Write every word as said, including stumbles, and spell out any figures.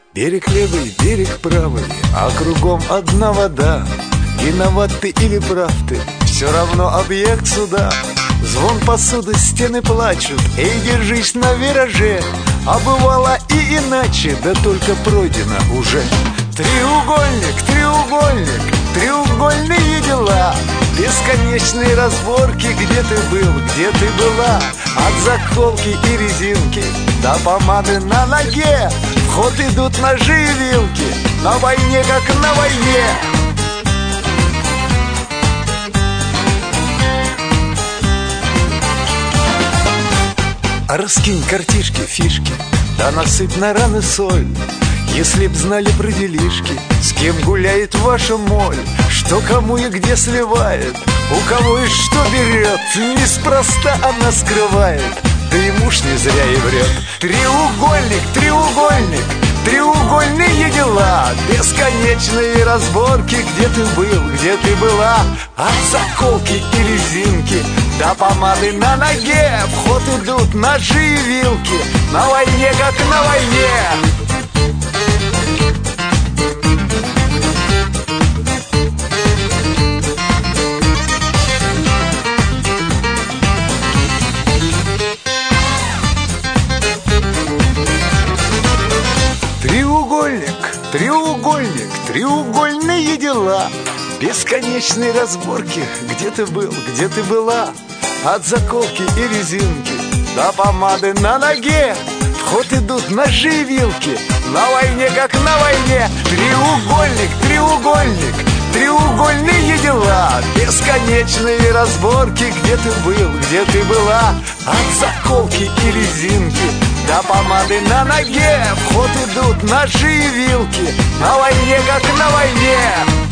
Берег левый, берег правый, а кругом одна вода. Виноват ты или прав ты, все равно объект суда. Звон посуды, стены плачут, эй, держись на вираже. А бывало и иначе, да только пройдено уже. Треугольник, треугольник, треугольные дела. Бесконечные разборки, где ты был, где ты была. От заколки и резинки до помады на ноге. В ход идут ножи и вилки, на войне как на войне. А раскинь картишки, фишки, да насыпь на раны соль. Если б знали про делишки, с кем гуляет ваша моль, что кому и где сливает, у кого и что берет. Неспроста она скрывает, да и муж не зря и врет. Треугольник, треугольник, треугольные дела. Бесконечные разборки, где ты был, где ты была. От заколки и резинки до помады на ноге. В ход идут ножи и вилки, на войне как на войне. Треугольник, треугольник, треугольные дела. Бесконечные разборки, где ты был, где ты была. От заколки и резинки до помады на ноге. В ход идут ножи и вилки, на войне как на войне. Треугольник, треугольник, треугольные дела. Бесконечные разборки, где ты был, где ты была. От заколки и резинки до помады на ноге. В ход идут ножи и вилки, на войне как на войне.